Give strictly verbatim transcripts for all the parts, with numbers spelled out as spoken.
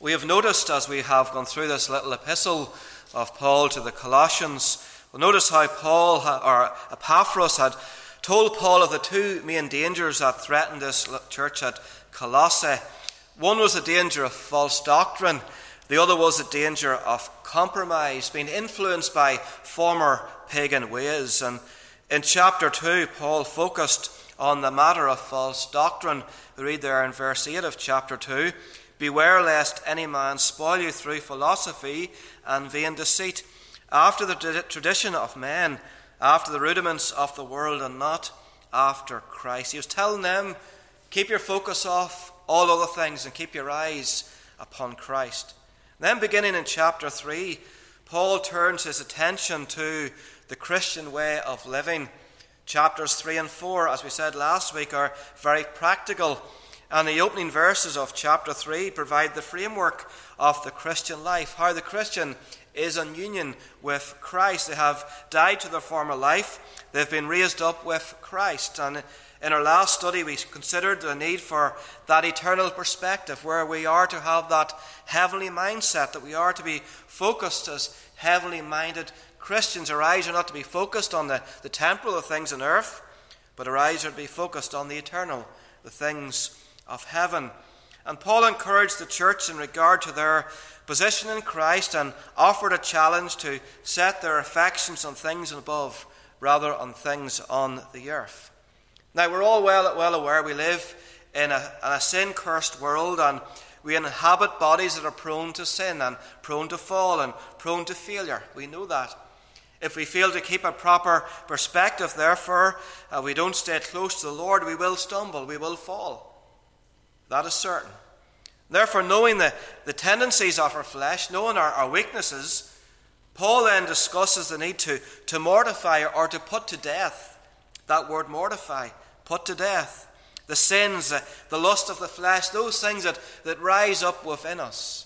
We have noticed as we have gone through this little epistle of Paul to the Colossians, we'll notice how Paul, or Epaphras, had told Paul of the two main dangers that threatened this church at Colossae. One was the danger of false doctrine. The other was the danger of compromise, being influenced by former pagan ways. And in chapter two, Paul focused on the matter of false doctrine. We read there in verse eight of chapter two, "Beware lest any man spoil you through philosophy and vain deceit, after the tradition of men, after the rudiments of the world, and not after Christ." He was telling them, keep your focus off all other things and keep your eyes upon Christ. Then beginning in chapter three, Paul turns his attention to the Christian way of living. Chapters three and four, as we said last week, are very practical. And the opening verses of chapter three provide the framework of the Christian life, how the Christian is in union with Christ. They have died to their former life. They've been raised up with Christ. And in our last study, we considered the need for that eternal perspective, where we are to have that heavenly mindset, that we are to be focused as heavenly minded Christians. Our eyes are not to be focused on the, the temporal, the things on earth, but our eyes are to be focused on the eternal, the things of heaven. And Paul encouraged the church in regard to their position in Christ and offered a challenge to set their affections on things above rather on things on the earth. Now, we're all well, well aware we live in a, in a sin-cursed world, and we inhabit bodies that are prone to sin and prone to fall and prone to failure. We know that. If we fail to keep a proper perspective, therefore, uh, we don't stay close to the Lord, we will stumble, we will fall. That is certain. Therefore, knowing the, the tendencies of our flesh, knowing our, our weaknesses, Paul then discusses the need to, to mortify or to put to death. That word mortify, put to death. The sins, the, the lust of the flesh, those things that, that rise up within us.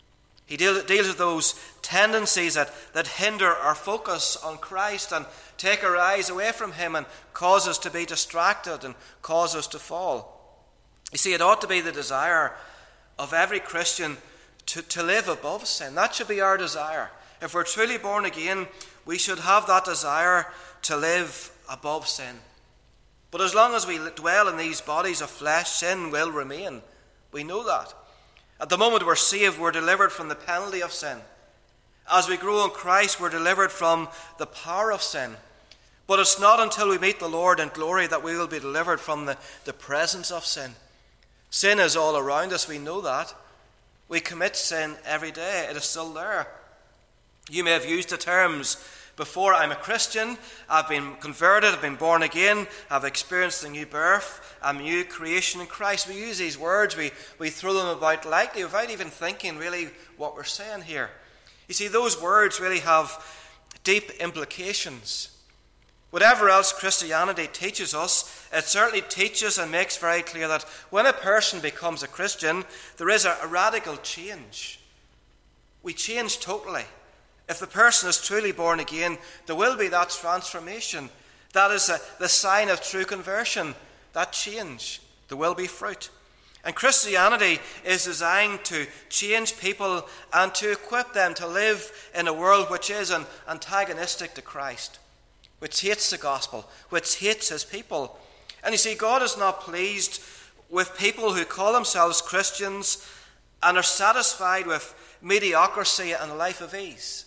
He deal, deals with those tendencies that, that hinder our focus on Christ and take our eyes away from him and cause us to be distracted and cause us to fall. You see, it ought to be the desire of every Christian to, to live above sin. That should be our desire. If we're truly born again, we should have that desire to live above sin. But as long as we dwell in these bodies of flesh, sin will remain. We know that. At the moment we're saved, we're delivered from the penalty of sin. As we grow in Christ, we're delivered from the power of sin. But it's not until we meet the Lord in glory that we will be delivered from the, the presence of sin. Sin is all around us, we know that. We commit sin every day. It is still there. You may have used the terms, before I'm a Christian, I've been converted, I've been born again, I've experienced the new birth, I'm a new creation in Christ. We use these words, we, we throw them about lightly without even thinking really what we're saying here. You see, those words really have deep implications. Whatever else Christianity teaches us, it certainly teaches and makes very clear that when a person becomes a Christian, there is a, a radical change. We change totally. If the person is truly born again, there will be that transformation. That is a, the sign of true conversion, that change. There will be fruit. And Christianity is designed to change people and to equip them to live in a world which is an antagonistic to Christ, which hates the gospel, which hates his people. And you see, God is not pleased with people who call themselves Christians and are satisfied with mediocrity and a life of ease.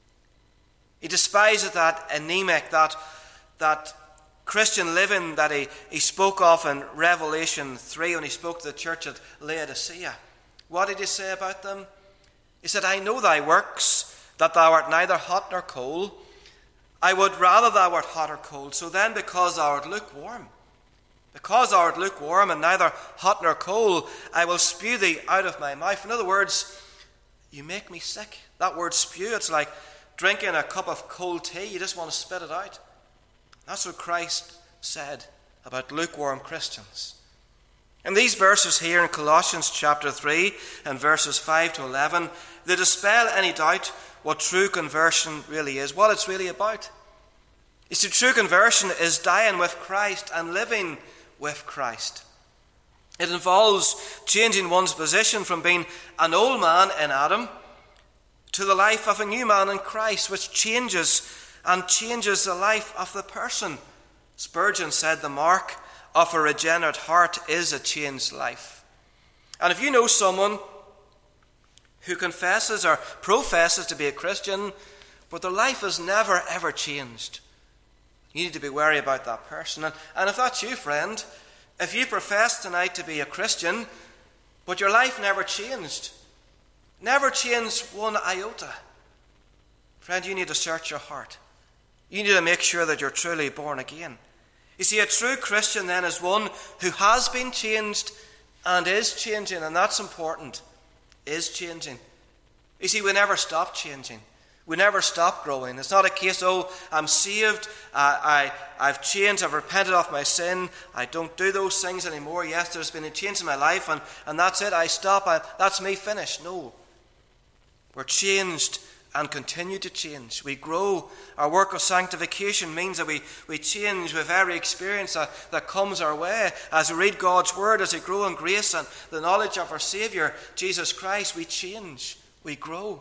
He despises that anemic, that, that Christian living that he, he spoke of in Revelation three when he spoke to the church at Laodicea. What did he say about them? He said, I know thy works, that thou art neither hot nor cold. I would rather thou art hot or cold. So then, because thou art lukewarm, because thou art lukewarm and neither hot nor cold, I will spew thee out of my mouth. In other words, you make me sick. That word spew, it's like drinking a cup of cold tea. You just want to spit it out. That's what Christ said about lukewarm Christians. In these verses here in Colossians chapter three and verses five to eleven, they dispel any doubt what true conversion really is, what it's really about. You see, true conversion is dying with Christ and living with Christ. It involves changing one's position from being an old man in Adam to the life of a new man in Christ, which changes and changes the life of the person. Spurgeon said the mark of a regenerate heart is a changed life. And if you know someone who confesses or professes to be a Christian, but their life has never ever changed, you need to be wary about that person. And, and if that's you, friend, if you profess tonight to be a Christian, but your life never changed, never changed one iota, friend, you need to search your heart. You need to make sure that you're truly born again. You see, a true Christian then is one who has been changed and is changing, and that's important, is changing. You see, we never stop changing. We never stop growing. It's not a case, oh, I'm saved, uh, I, I've changed, I've repented of my sin, I don't do those things anymore. Yes, there's been a change in my life, and, and that's it, I stop, I, that's me finished. No. We're changed and continue to change. We grow. Our work of sanctification means that we, we change with every experience that, that comes our way. As we read God's word, as we grow in grace and the knowledge of our Saviour, Jesus Christ, we change, we grow.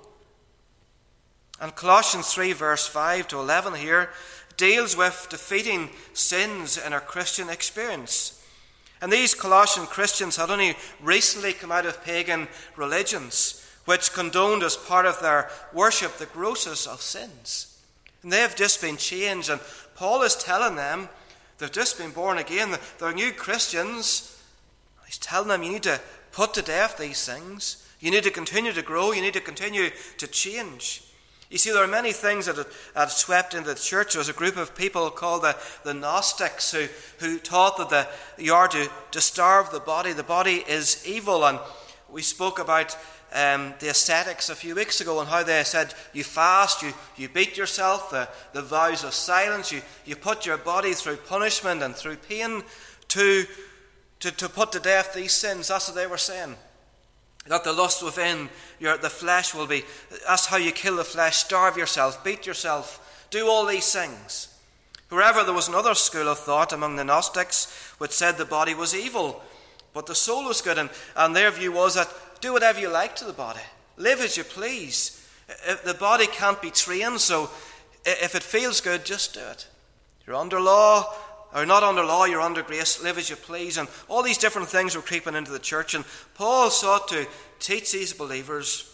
And Colossians three, verse five to eleven here, deals with defeating sins in our Christian experience. And these Colossian Christians had only recently come out of pagan religions, which condoned as part of their worship the grossest of sins. And they have just been changed, and Paul is telling them they've just been born again. They're new Christians. He's telling them you need to put to death these things. You need to continue to grow. You need to continue to change. You see, there are many things that had, had swept into the church. There was a group of people called the, the Gnostics who, who taught that the, you are to, to starve the body. The body is evil. And we spoke about um, the ascetics a few weeks ago and how they said you fast, you, you beat yourself, the, the vows of silence, you, you put your body through punishment and through pain to, to, to put to death these sins. That's what they were saying. That the lust within your the flesh will be, that's how you kill the flesh, starve yourself, beat yourself, do all these things. Wherever there was another school of thought among the Gnostics which said the body was evil, but the soul was good, and, and their view was that do whatever you like to the body, live as you please. If the body can't be trained, so if it feels good, just do it. You're under law, or not under law, you're under grace, live as you please. And all these different things were creeping into the church. And Paul sought to teach these believers,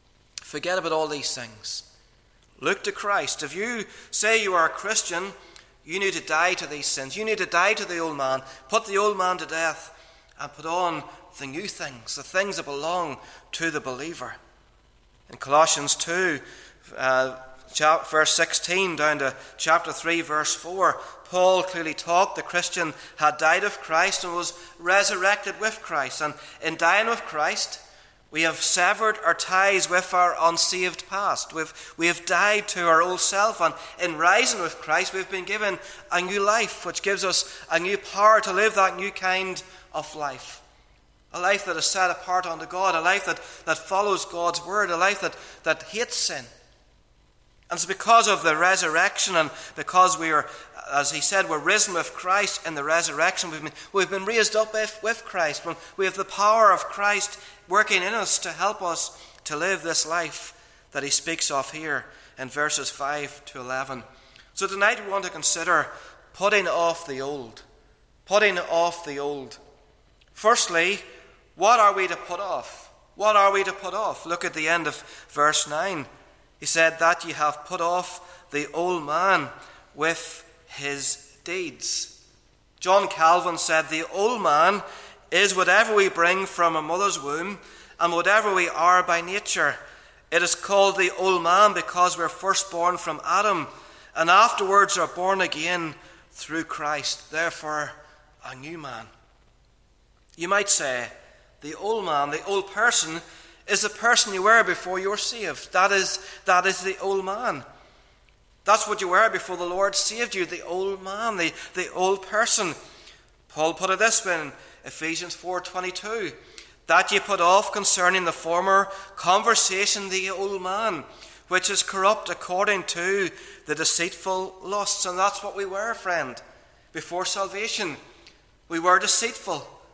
forget about all these things. Look to Christ. If you say you are a Christian, you need to die to these sins. You need to die to the old man, put the old man to death, and put on the new things, the things that belong to the believer. In Colossians two, uh, verse sixteen down to chapter three, verse four, Paul clearly taught the Christian had died with Christ and was resurrected with Christ. And in dying with Christ, we have severed our ties with our unsaved past. We've, we have died to our old self. And in rising with Christ, we've been given a new life, which gives us a new power to live that new kind of life. A life that is set apart unto God, a life that, that follows God's word, a life that, that hates sin. And it's because of the resurrection and because we are, as he said, we're risen with Christ in the resurrection. We've been, we've been raised up with, with Christ. When we have the power of Christ working in us to help us to live this life that he speaks of here in verses five to eleven. So tonight we want to consider putting off the old. Putting off the old. Firstly, what are we to put off? What are we to put off? Look at the end of verse nine. He said that ye have put off the old man with his deeds. John Calvin said the old man is whatever we bring from a mother's womb and whatever we are by nature. It is called the old man because we're first born from Adam and afterwards are born again through Christ. Therefore, a new man. You might say the old man, the old person, is the person you were before you were saved. That is, that is the old man. That's what you were before the Lord saved you, the old man, the, the old person. Paul put it this way in Ephesians four twenty-two, that ye put off concerning the former conversation the old man, which is corrupt according to the deceitful lusts. And that's what we were, friend. Before salvation, we were deceitful.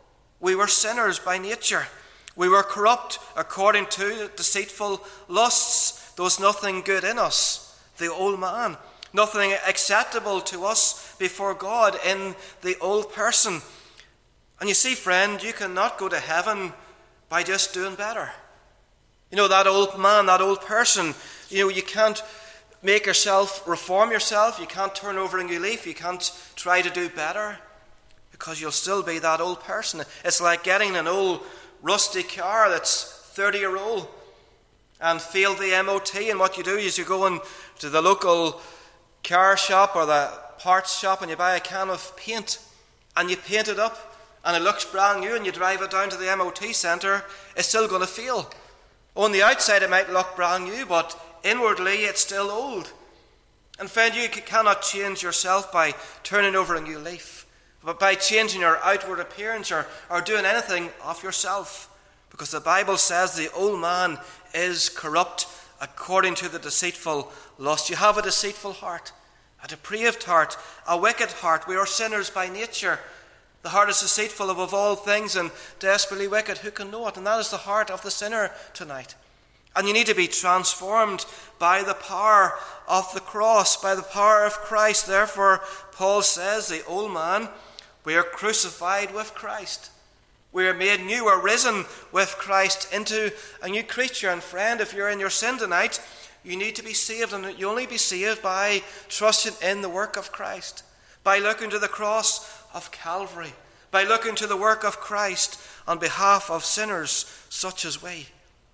We were sinners by nature. We were corrupt according to deceitful lusts. There was nothing good in us, the old man. Nothing acceptable to us before God in the old person. And you see, friend, you cannot go to heaven by just doing better. You know, that old man, that old person, you know, you can't make yourself, reform yourself. You can't turn over a new leaf. You can't try to do better because you'll still be that old person. It's like getting an old rusty car that's thirty year old and failed the M O T, and what you do is you go into the local car shop or the parts shop and you buy a can of paint and you paint it up and it looks brand new, and you drive it down to the M O T centre, it's still going to fail. On the outside it might look brand new, but inwardly it's still old. And friend, you cannot change yourself by turning over a new leaf, but by changing your outward appearance or, or doing anything of yourself. Because the Bible says the old man is corrupt according to the deceitful lust. You have a deceitful heart, a depraved heart, a wicked heart. We are sinners by nature. The heart is deceitful above all things and desperately wicked. Who can know it? And that is the heart of the sinner tonight. And you need to be transformed by the power of the cross, by the power of Christ. Therefore, Paul says, the old man, we are crucified with Christ. We are made new, we're risen with Christ into a new creature. And friend, if you're in your sin tonight, you need to be saved. And you only be saved by trusting in the work of Christ, by looking to the cross of Calvary, by looking to the work of Christ on behalf of sinners such as we.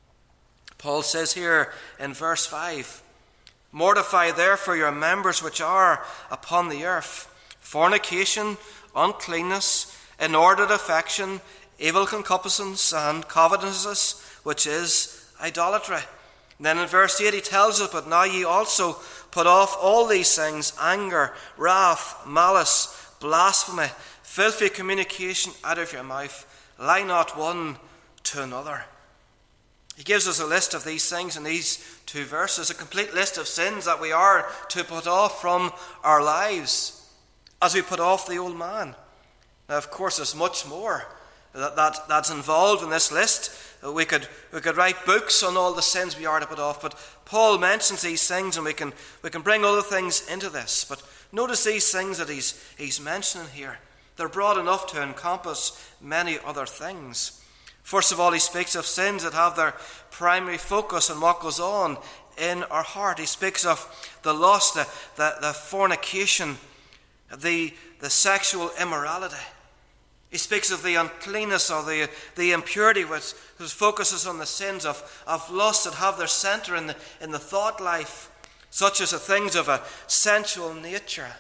Paul says here in verse five, mortify therefore your members which are upon the earth, fornication, uncleanness, inordinate affection, evil concupiscence, and covetousness, which is idolatry. And then in verse eight he tells us, but now ye also put off all these things, anger, wrath, malice, blasphemy, filthy communication out of your mouth. Lie not one to another. He gives us a list of these things in these two verses, a complete list of sins that we are to put off from our lives as we put off the old man. Now, of course, there's much more that, that, that's involved in this list. We could, we could write books on all the sins we are to put off, but Paul mentions these things, and we can, we can bring other things into this. But notice these things that he's, he's mentioning here. They're broad enough to encompass many other things. First of all, he speaks of sins that have their primary focus on what goes on in our heart. He speaks of the lust, the, the, the fornication, the, the sexual immorality. He speaks of the uncleanness or the, the impurity, which, which focuses on the sins of, of lust that have their centre in the, in the thought life, such as the things of a sensual nature.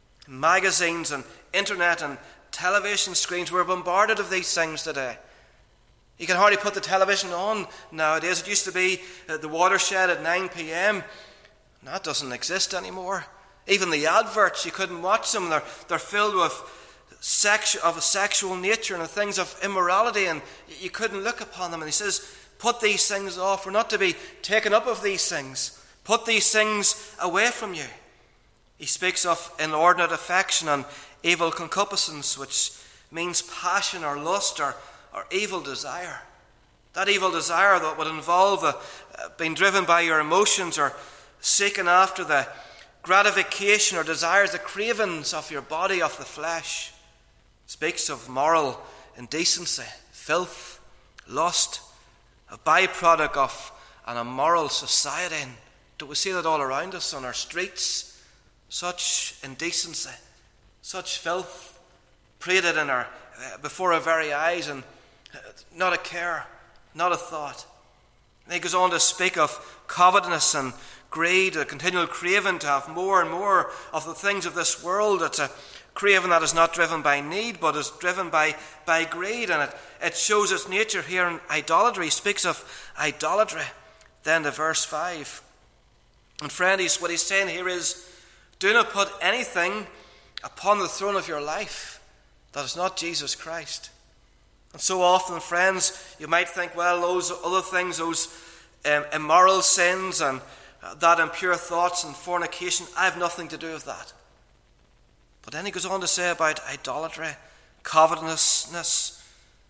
Magazines and internet and television screens, we're bombarded of these things today. You can hardly put the television on nowadays. It used to be the watershed at nine p.m. That doesn't exist anymore. Even the adverts, you couldn't watch them. They're, they're filled with sex, of a sexual nature and things of immorality, and you couldn't look upon them. And he says, put these things off. We're not to be taken up of these things. Put these things away from you. He speaks of inordinate affection and evil concupiscence, which means passion or lust or or evil desire. That evil desire that would involve uh, being driven by your emotions or seeking after the gratification or desires, the cravings of your body, of the flesh. Speaks of moral indecency, filth, lust, a byproduct of an immoral society. And don't we see that all around us on our streets? Such indecency, such filth, paraded in our, uh, before our very eyes, and not a care, not a thought. And he goes on to speak of covetousness and greed, a continual craving to have more and more of the things of this world. It's a craving that is not driven by need, but is driven by, by greed, and it, it shows its nature here in idolatry. He speaks of idolatry. Then to verse five. And friend, he's, what he's saying here is, do not put anything upon the throne of your life that is not Jesus Christ. And so often, friends, you might think, well, those other things, those um, immoral sins and uh, that impure thoughts and fornication, I have nothing to do with that. But then he goes on to say about idolatry, covetousness,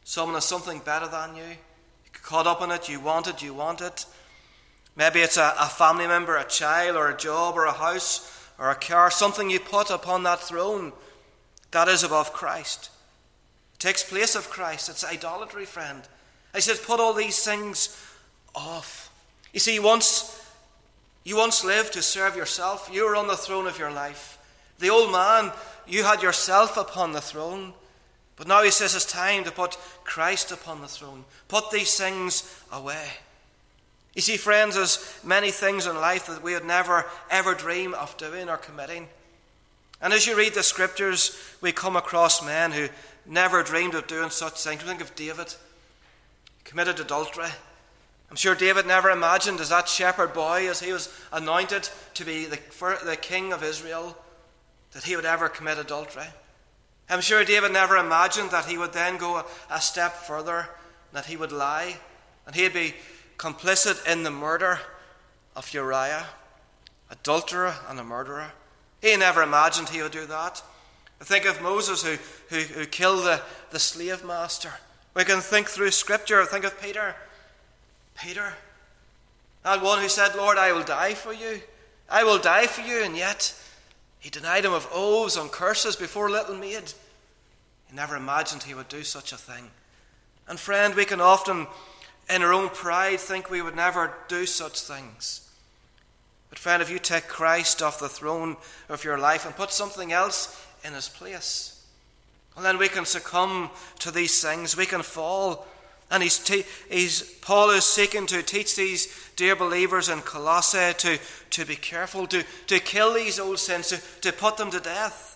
Someone has something better than you. You get caught up in it, you want it, you want it. Maybe it's a, a family member, a child, or a job, or a house, or a car, something you put upon that throne that is above Christ. It takes place of Christ. It's idolatry, friend. He says, put all these things off. You see, once you once lived to serve yourself. You were on the throne of your life. The old man, you had yourself upon the throne. But now he says it's time to put Christ upon the throne. Put these things away. You see, friends, there's many things in life that we would never, ever dream of doing or committing. And as you read the scriptures, we come across men who never dreamed of doing such things. Think of David. He committed adultery. I'm sure David never imagined, as that shepherd boy, as he was anointed to be the, the king of Israel, that he would ever commit adultery. I'm sure David never imagined that he would then go a, a step further, that he would lie, and he'd be complicit in the murder of Uriah, adulterer and a murderer. He never imagined he would do that. I think of Moses who, who, who killed the, the slave master. We can think through Scripture. Think of Peter. Peter, that one who said, Lord, I will die for you. I will die for you. And yet he denied him of oaths and curses before a little maid. He never imagined he would do such a thing. And friend, we can often, in our own pride, think we would never do such things. But friend, if you take Christ off the throne of your life and put something else in his place, well, then we can succumb to these things. We can fall. And he's, te- he's Paul is seeking to teach these dear believers in Colossae to, to be careful, to, to kill these old sins, to, to put them to death.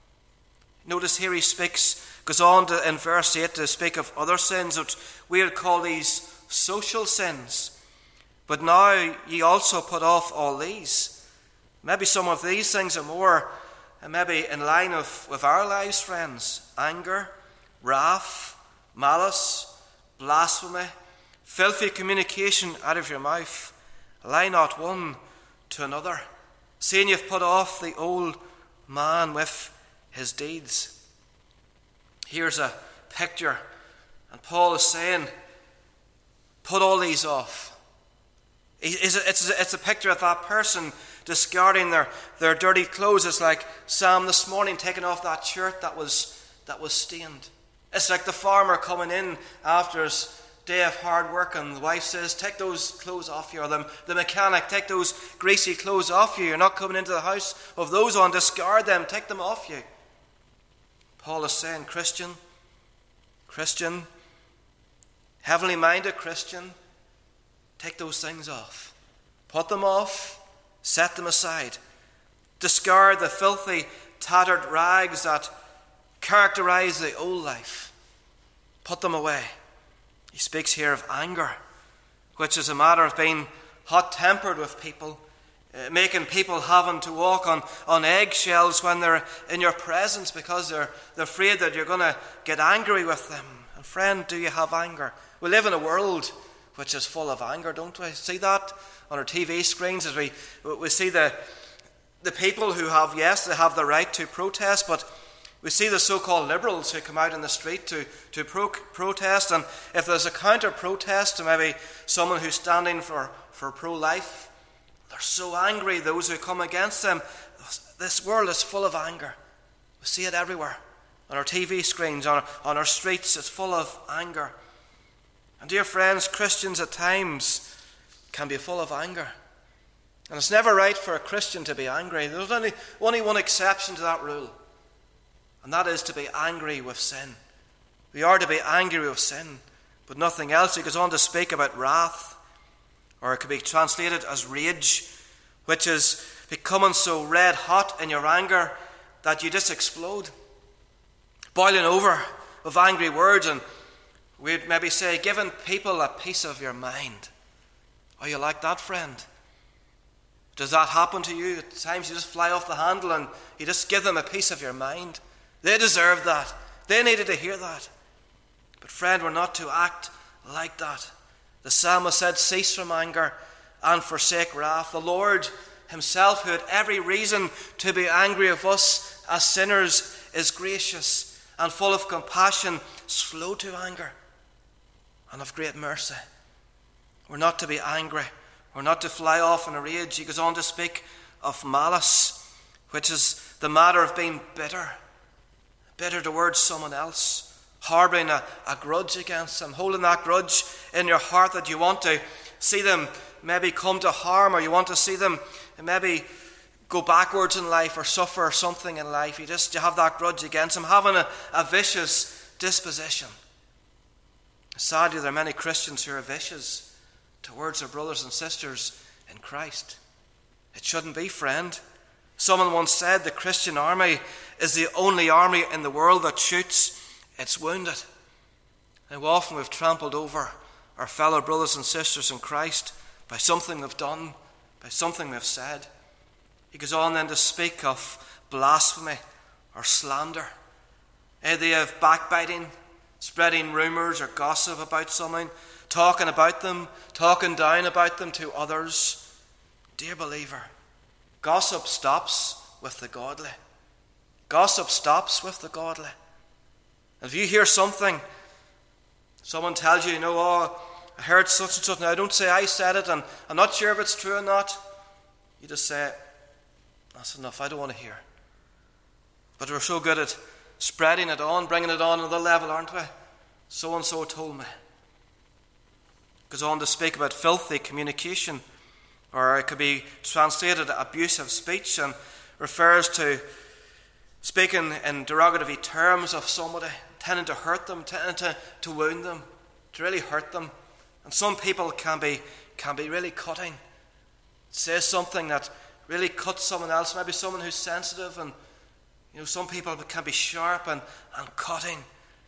Notice here he speaks, goes on to, in verse eight to speak of other sins, which we would call these social sins. But now ye also put off all these. Maybe some of these things are more, and maybe in line of, with our lives, friends. Anger, wrath, malice, blasphemy, filthy communication out of your mouth. Lie not one to another, seeing you've put off the old man with his deeds. Here's a picture, and Paul is saying, put all these off. It's a picture of that person discarding their, their dirty clothes. It's like Sam this morning taking off that shirt that was, that was stained. It's like the farmer coming in after his day of hard work, and the wife says, take those clothes off you, or the, the mechanic, take those greasy clothes off you. You're not coming into the house of those on. Discard them, take them off you. Paul is saying, Christian, Christian, heavenly minded Christian, take those things off. Put them off, set them aside. Discard the filthy, tattered rags that characterize the old life. Put them away. He speaks here of anger, which is a matter of being hot-tempered with people, uh, making people having to walk on, on eggshells when they're in your presence because they're, they're afraid that you're going to get angry with them. And friend, do you have anger? We live in a world which is full of anger, don't we? See that on our T V screens as we, we see the, the people who have, yes, they have the right to protest, but we see the so-called liberals who come out in the street to, to pro- protest, and if there's a counter-protest to maybe someone who's standing for, for pro-life, they're so angry, those who come against them. This world is full of anger. We see it everywhere. On our T V screens, on our, on our streets, it's full of anger. And dear friends, Christians at times can be full of anger. And it's never right for a Christian to be angry. There's only, only one exception to that rule. And that is to be angry with sin. We are to be angry with sin, but nothing else. He goes on to speak about wrath, or it could be translated as rage, which is becoming so red hot in your anger that you just explode, boiling over with angry words. And we'd maybe say, giving people a piece of your mind. Are you like that, friend? Does that happen to you? At times you just fly off the handle and you just give them a piece of your mind. They deserved that. They needed to hear that. But friend, we're not to act like that. The psalmist said, cease from anger and forsake wrath. The Lord himself, who had every reason to be angry with us as sinners, is gracious and full of compassion, slow to anger, and of great mercy. We're not to be angry. We're not to fly off in a rage. He goes on to speak of malice, which is the matter of being bitter. Bitter towards someone else. Harbouring a, a grudge against them. Holding that grudge in your heart that you want to see them maybe come to harm, or you want to see them maybe go backwards in life or suffer something in life. You just you have that grudge against them. Having a, a vicious disposition. Sadly, there are many Christians who are vicious towards their brothers and sisters in Christ. It shouldn't be, friend. Someone once said the Christian army is the only army in the world that shoots its wounded. How often we've trampled over our fellow brothers and sisters in Christ by something we've done, by something we've said. He goes on then to speak of blasphemy or slander. Idea of backbiting, spreading rumours or gossip about someone, talking about them, talking down about them to others. Dear believer, gossip stops with the godly. Gossip stops with the godly. If you hear something, someone tells you, you know, oh, I heard such and such. Now, don't say I said it, and I'm not sure if it's true or not. You just say, that's enough, I don't want to hear. But we're so good at spreading it on, bringing it on another level, aren't we? So-and-so told me. Goes on to speak about filthy communication, or it could be translated abusive speech, and refers to speaking in derogatory terms of somebody, tending to hurt them, tending to, to wound them, to really hurt them. And some people can be can be really cutting. Say something that really cuts someone else, maybe someone who's sensitive, and you know, some people can be sharp and, and cutting.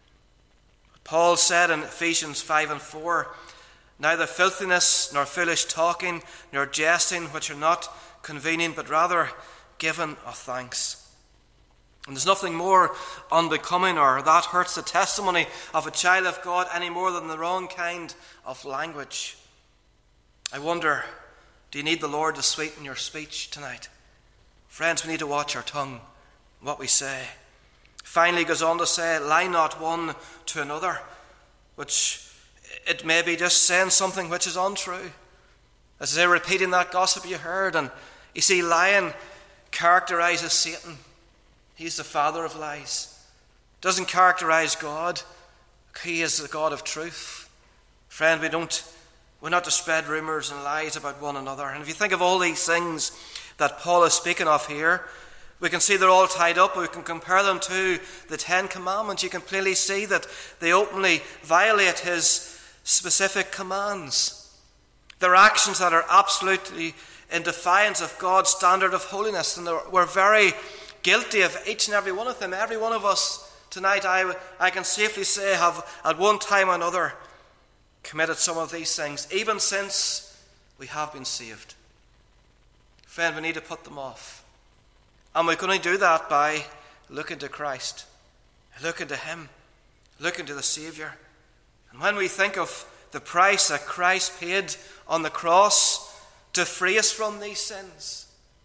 Paul said in Ephesians five and four, neither filthiness, nor foolish talking, nor jesting, which are not convenient, but rather given of thanks. And there's nothing more unbecoming, or that hurts the testimony of a child of God any more than the wrong kind of language. I wonder, do you need the Lord to sweeten your speech tonight? Friends, we need to watch our tongue, what we say. Finally, he goes on to say, lie not one to another, which it may be just saying something which is untrue. As I say, repeating that gossip you heard. And you see, lying characterizes Satan. He's the father of lies. Doesn't characterize God. He is the God of truth. Friend, we don't, we're not to spread rumors and lies about one another. And if you think of all these things that Paul is speaking of here, we can see they're all tied up. We can compare them to the Ten Commandments. You can clearly see that they openly violate his specific commands. They're actions that are absolutely in defiance of God's standard of holiness. And we're very guilty of each and every one of them. Every one of us tonight, I, I can safely say, have at one time or another committed some of these things, even since we have been saved. Friend, we need to put them off. And we can only do that by looking to Christ, looking to Him, looking to the Saviour. And when we think of the price that Christ paid on the cross to free us from these sins,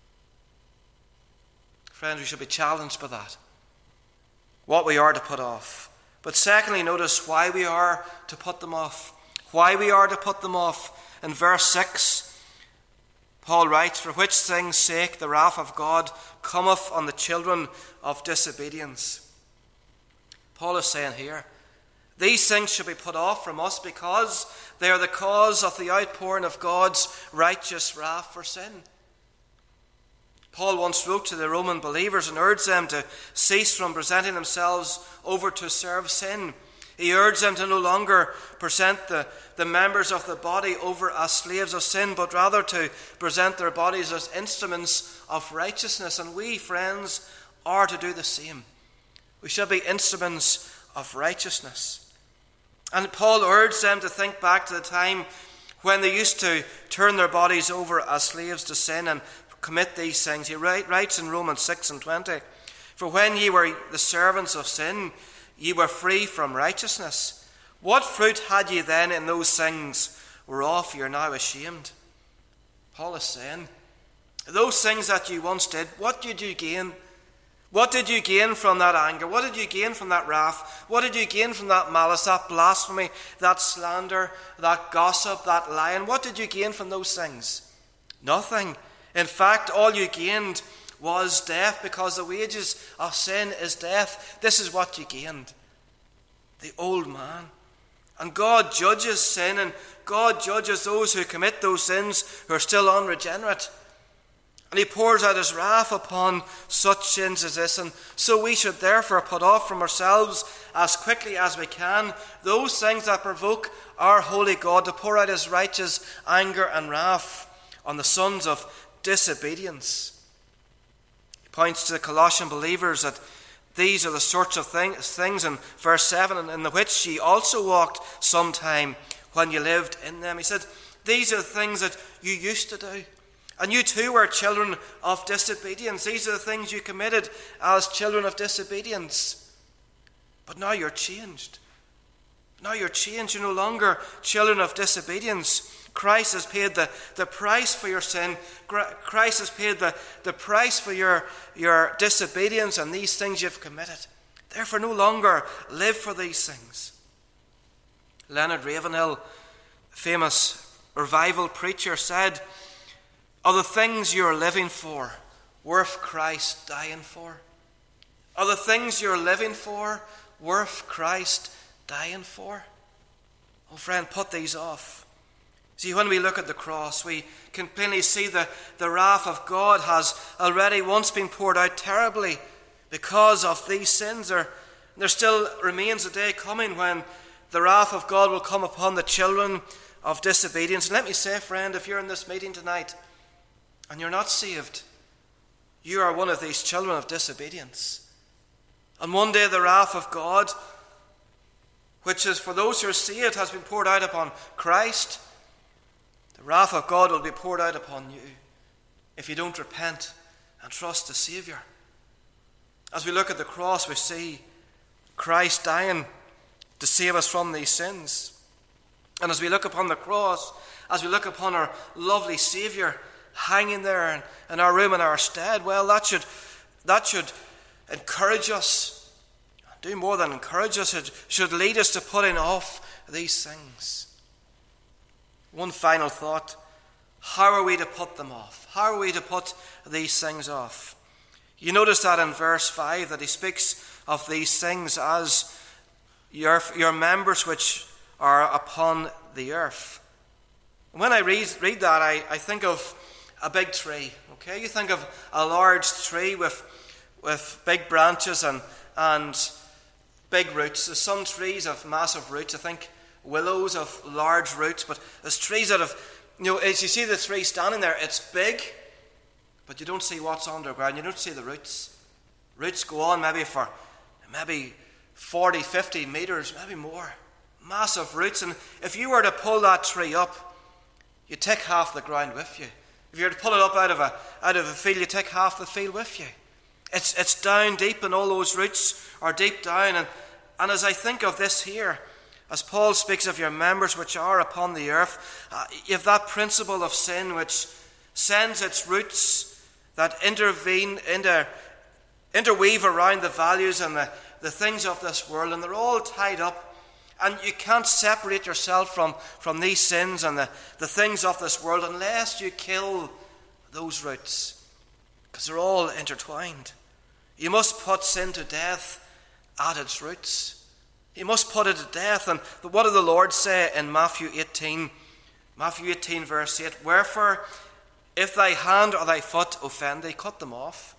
friends, we should be challenged by that. What we are to put off. But secondly, notice why we are to put them off. Why we are to put them off. In verse six, Paul writes, for which things' sake the wrath of God cometh on the children of disobedience. Paul is saying here, these things should be put off from us because they are the cause of the outpouring of God's righteous wrath for sin. Paul once wrote to the Roman believers and urged them to cease from presenting themselves over to serve sin. He urged them to no longer present the, the members of the body over as slaves of sin, but rather to present their bodies as instruments of righteousness. And we, friends, are to do the same. We should be instruments of righteousness. And Paul urged them to think back to the time when they used to turn their bodies over as slaves to sin and commit these things. He writes in Romans six and twenty, for when ye were the servants of sin, ye were free from righteousness. What fruit had ye then in those things whereof ye are now ashamed? Paul is saying, those things that you once did, what did you gain? What did you gain from that anger? What did you gain from that wrath? What did you gain from that malice, that blasphemy, that slander, that gossip, that lying? What did you gain from those things? Nothing. In fact, all you gained was death, because the wages of sin is death. This is what you gained. The old man. And God judges sin, and God judges those who commit those sins who are still unregenerate. And he pours out his wrath upon such sins as this. And so we should therefore put off from ourselves as quickly as we can those things that provoke our holy God to pour out his righteous anger and wrath on the sons of disobedience. He points to the Colossian believers that these are the sorts of thing, things in verse seven, in the which ye also walked sometime when you lived in them. He said, these are the things that you used to do. And you too were children of disobedience. These are the things you committed as children of disobedience. But now you're changed. Now you're changed. You're no longer children of disobedience. Christ has paid the, the price for your sin. Christ has paid the, the price for your, your disobedience and these things you've committed. Therefore, no longer live for these things. Leonard Ravenhill, famous revival preacher, said, are the things you're living for worth Christ dying for? Are the things you're living for worth Christ dying for? Oh, friend, put these off. See, when we look at the cross, we can plainly see the, the wrath of God has already once been poured out terribly because of these sins. There, there still remains a day coming when the wrath of God will come upon the children of disobedience. And let me say, friend, if you're in this meeting tonight and you're not saved, you are one of these children of disobedience. And one day the wrath of God, which is for those who are saved, has been poured out upon Christ. The wrath of God will be poured out upon you if you don't repent and trust the Saviour. As we look at the cross, we see Christ dying to save us from these sins. And as we look upon the cross, as we look upon our lovely Saviour hanging there in, in our room in our stead, well, that should, that should encourage us. Do more than encourage us. It should lead us to putting off these things. One final thought. How are we to put them off? How are we to put these things off? You notice that in verse five that he speaks of these things as your, your members which are upon the earth. When I read, read that, I, I think of a big tree. Okay, you think of a large tree with, with big branches and, and big roots. There's some trees have massive roots. I think willows have large roots, but there's trees that have, you know, as you see the tree standing there, it's big, but you don't see what's underground. You don't see the roots. Roots go on maybe for maybe forty, fifty meters, maybe more. Massive roots. And if you were to pull that tree up, you take half the ground with you. If you were to pull it up out of a out of a field, you take half the field with you. It's it's down deep, and all those roots are deep down. And, and as I think of this here, as Paul speaks of your members which are upon the earth, uh, you have that principle of sin which sends its roots that intervene, inter, interweave around the values and the, the things of this world, and they're all tied up. And you can't separate yourself from, from these sins and the, the things of this world unless you kill those roots, because they're all intertwined. You must put sin to death at its roots. You must put it to death. And what did the Lord say in Matthew eighteen? Matthew eighteen verse eight. Wherefore, if thy hand or thy foot offend thee, cut them off.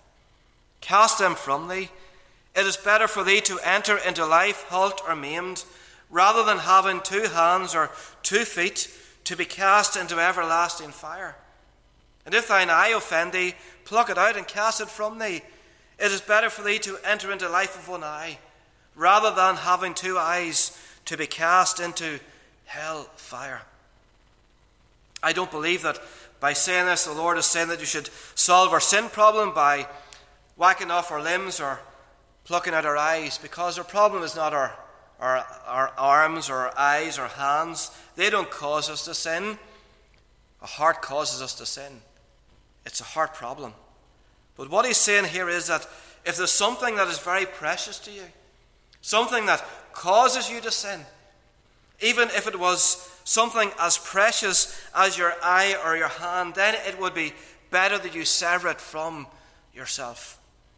Cast them from thee. It is better for thee to enter into life halt or maimed, rather than having two hands or two feet to be cast into everlasting fire. And if thine eye offend thee, pluck it out and cast it from thee. It is better for thee to enter into life with one eye, rather than having two eyes to be cast into hell fire. I don't believe that by saying this, the Lord is saying that you should solve our sin problem by whacking off our limbs or plucking out our eyes, because our problem is not our, our, our arms or our eyes or hands. They don't cause us to sin. A heart causes us to sin. It's a heart problem. But what he's saying here is that if there's something that is very precious to you, something that causes you to sin, even if it was something as precious as your eye or your hand, then it would be better that you sever it from yourself.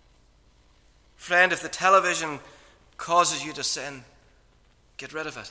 Friend, if the television causes you to sin, get rid of it.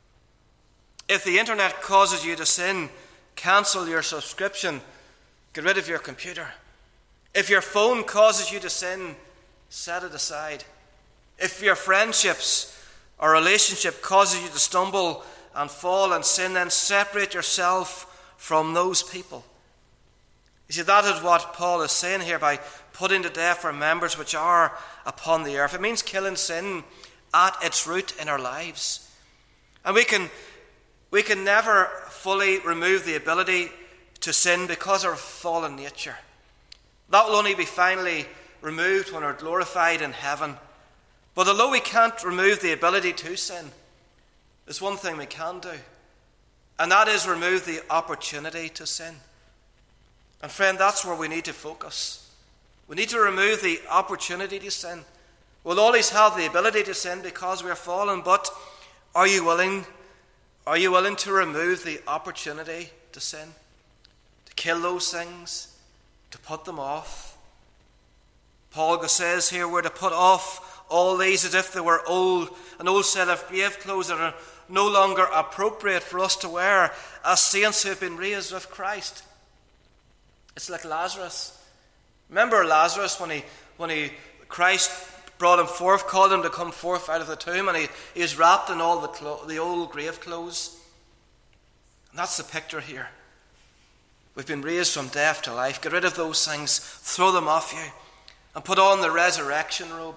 If the internet causes you to sin, cancel your subscription. Get rid of your computer. If your phone causes you to sin, set it aside. If your friendships or relationship causes you to stumble and fall and sin, then separate yourself from those people. You see, that is what Paul is saying here by putting to death our members which are upon the earth. It means killing sin at its root in our lives. And we can, we can never fully remove the ability to sin because of our fallen nature. That will only be finally removed when we're glorified in heaven. But although we can't remove the ability to sin, there's one thing we can do, and that is remove the opportunity to sin. And friend, that's where we need to focus. We need to remove the opportunity to sin. We'll always have the ability to sin because we're fallen, but are you willing, are you willing to remove the opportunity to sin? To kill those things, to put them off? Paul says here we're to put off all these as if they were old, an old set of grave clothes that are no longer appropriate for us to wear as saints who have been raised with Christ. It's like Lazarus. Remember Lazarus when he, when he, Christ brought him forth, called him to come forth out of the tomb, and he, he is wrapped in all the, clo- the old grave clothes. And that's the picture here. We've been raised from death to life. Get rid of those things, throw them off you, and put on the resurrection robe.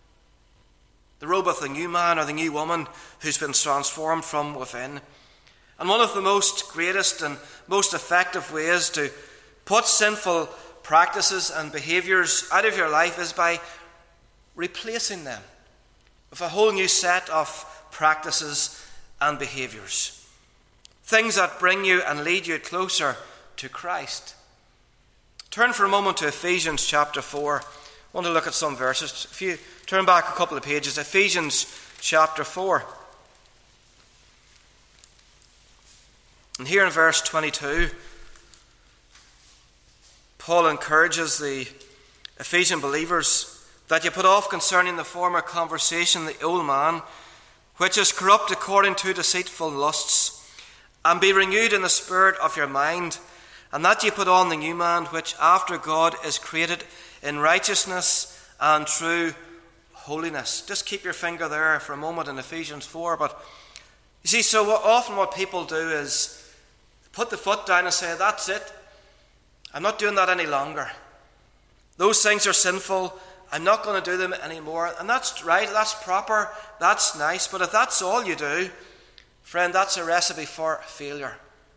The robe of the new man or the new woman who's been transformed from within. And one of the most greatest and most effective ways to put sinful practices and behaviours out of your life is by replacing them with a whole new set of practices and behaviours. Things that bring you and lead you closer to Christ. Turn for a moment to Ephesians chapter four. I want to look at some verses. If you turn back a couple of pages, Ephesians chapter four. And here in verse twenty-two, Paul encourages the Ephesian believers that you put off concerning the former conversation the old man, which is corrupt according to deceitful lusts, and be renewed in the spirit of your mind, and that you put on the new man, which after God is created in righteousness and true holiness. Just keep your finger there for a moment in Ephesians four. But you see, so what, often what people do is put the foot down and say, that's it. I'm not doing that any longer. Those things are sinful. I'm not going to do them anymore. And that's right, that's proper, that's nice. But if that's all you do, friend, that's a recipe for failure.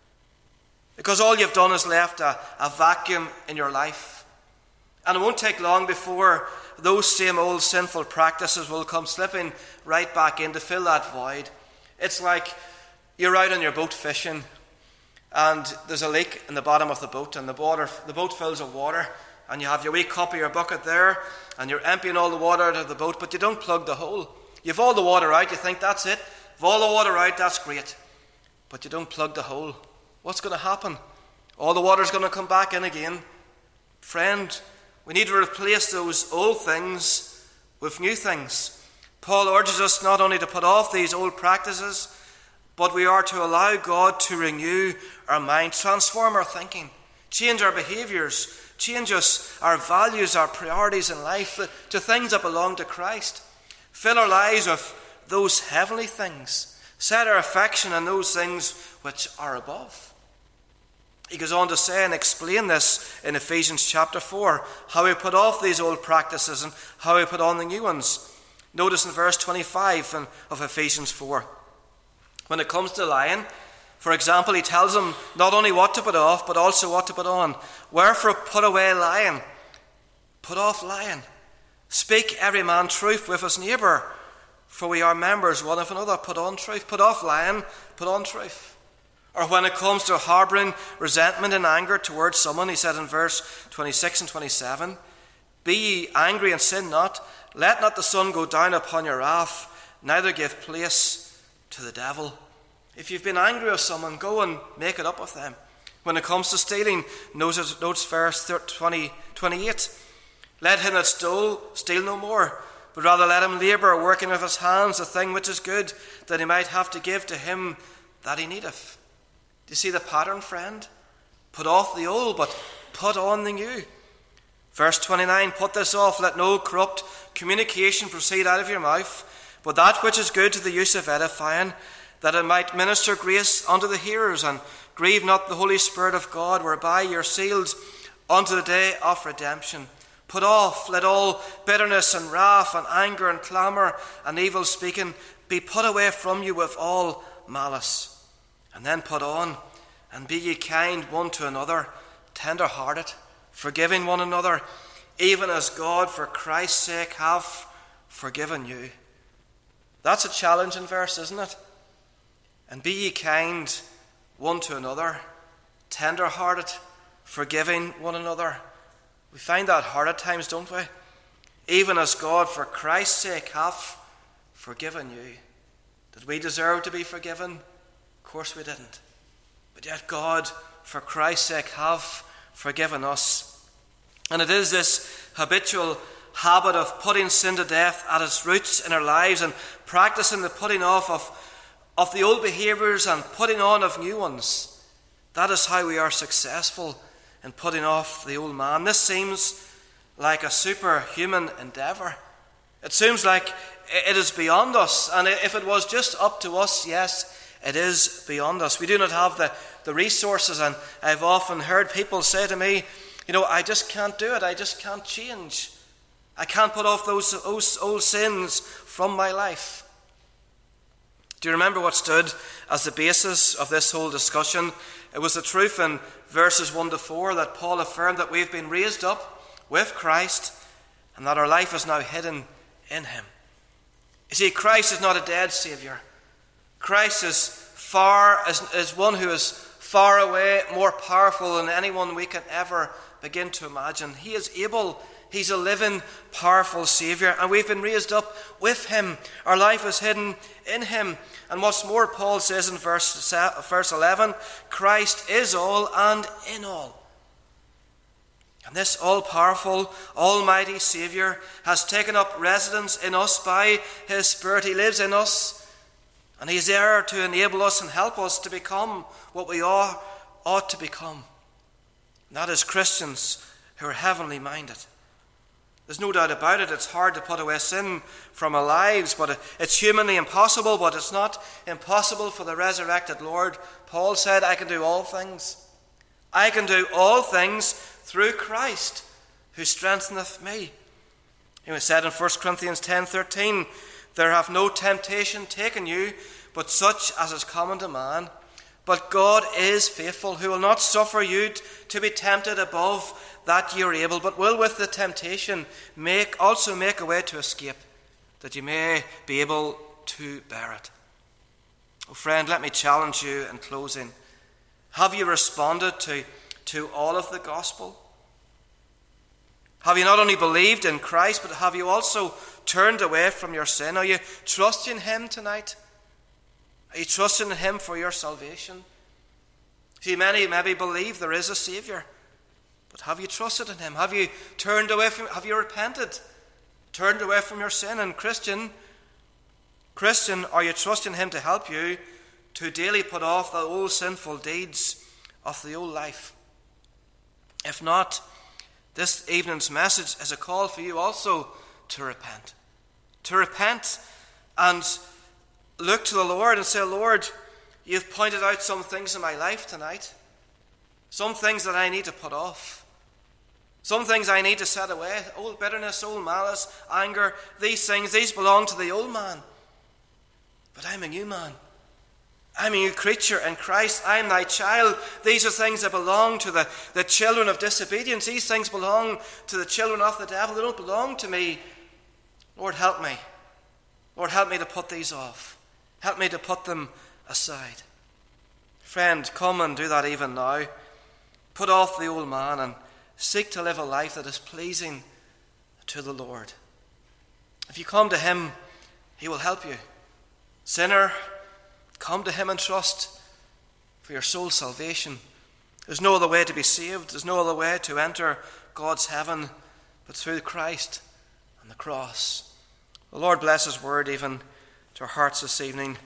Because all you've done is left a, a vacuum in your life. And it won't take long before those same old sinful practices will come slipping right back in to fill that void. It's like you're out on your boat fishing, and there's a leak in the bottom of the boat, and the water, the boat fills with water, and you have your wee cup of your bucket there, and you're emptying all the water out of the boat, but you don't plug the hole. You've all the water out, you think that's it. If all the water out, that's great. But you don't plug the hole. What's going to happen? All the water's going to come back in again. Friend, we need to replace those old things with new things. Paul urges us not only to put off these old practices, but we are to allow God to renew our mind, transform our thinking, change our behaviours, change us, our values, our priorities in life to things that belong to Christ. Fill our lives with those heavenly things. Set our affection on those things which are above. He goes on to say and explain this in Ephesians chapter four, how we put off these old practices and how we put on the new ones. Notice in verse twenty-five of Ephesians four. When it comes to lying, for example, he tells them not only what to put off, but also what to put on. Wherefore put away lying. Put off lying. Speak every man truth with his neighbour, for we are members one of another. Put on truth. Put off lying. Put on truth. Or when it comes to harbouring resentment and anger towards someone, he said in verse twenty-six and twenty-seven, Be ye angry and sin not. Let not the sun go down upon your wrath, neither give place to the devil. If you've been angry with someone, go and make it up with them. When it comes to stealing, notice, notice verse twenty, twenty-eight. Let him that stole steal no more, but rather let him labour, working with his hands the thing which is good, that he might have to give to him that he needeth. Do you see the pattern, friend? Put off the old, but put on the new. Verse twenty-nine, put this off, let no corrupt communication proceed out of your mouth, but that which is good to the use of edifying, that it might minister grace unto the hearers, and grieve not the Holy Spirit of God, whereby ye are sealed unto the day of redemption. Put off, let all bitterness and wrath and anger and clamour and evil speaking be put away from you with all malice. And then put on, and be ye kind one to another, tender-hearted, forgiving one another, even as God for Christ's sake hath forgiven you. That's a challenging verse, isn't it? And be ye kind one to another, tender-hearted, forgiving one another. We find that hard at times, don't we? Even as God for Christ's sake hath forgiven you. Did we deserve to be forgiven? Of course we didn't. But yet God for Christ's sake hath forgiven us. And it is this habitual habit of putting sin to death at its roots in our lives and practicing the putting off of, of the old behaviours and putting on of new ones. That is how we are successful in putting off the old man. This seems like a superhuman endeavour. It seems like it is beyond us. And if it was just up to us, yes, it is beyond us. We do not have the, the resources. And I've often heard people say to me, you know, I just can't do it. I just can't change. I can't put off those, those old sins from my life. Do you remember what stood as the basis of this whole discussion? It was the truth in verses one to four that Paul affirmed that we've been raised up with Christ and that our life is now hidden in him. You see, Christ is not a dead Saviour. Christ is far is, is one who is far away, more powerful than anyone we can ever begin to imagine. He is able. He's a living, powerful Saviour, and we've been raised up with him. Our life is hidden in him. And what's more, Paul says in verse, verse eleven, Christ is all and in all. And this all-powerful, almighty Saviour has taken up residence in us by his Spirit. He lives in us, and he is there to enable us and help us to become what we are, ought to become. And that is Christians who are heavenly minded. There's no doubt about it. It's hard to put away sin from our lives, but it's humanly impossible, but it's not impossible for the resurrected Lord. Paul said, I can do all things. I can do all things through Christ, who strengtheneth me. It was said in First Corinthians ten thirteen, there hath no temptation taken you, but such as is common to man. But God is faithful, who will not suffer you to be tempted above that ye are able, but will with the temptation make also make a way to escape, that you may be able to bear it. Oh friend, let me challenge you in closing. Have you responded to, to all of the gospel? Have you not only believed in Christ, but have you also turned away from your sin? Are you trusting him tonight? Are you trusting in him for your salvation? See, many maybe believe there is a Saviour, but have you trusted in him? Have you turned away from, have you repented? Turned away from your sin? And Christian, Christian, are you trusting him to help you to daily put off the old sinful deeds of the old life? If not, this evening's message is a call for you also to repent. To repent and look to the Lord and say, Lord, you've pointed out some things in my life tonight. Some things that I need to put off. Some things I need to set away. Old bitterness, old malice, anger, these things, these belong to the old man. But I'm a new man. I'm a new creature in Christ. I am thy child. These are things that belong to the, the children of disobedience. These things belong to the children of the devil. They don't belong to me. Lord, help me. Lord, help me to put these off. Help me to put them aside. Friend, come and do that even now. Put off the old man and seek to live a life that is pleasing to the Lord. If you come to him, he will help you. Sinner, come to him and trust for your soul's salvation. There's no other way to be saved. There's no other way to enter God's heaven but through Christ and the cross. The Lord bless his word even to our hearts this evening.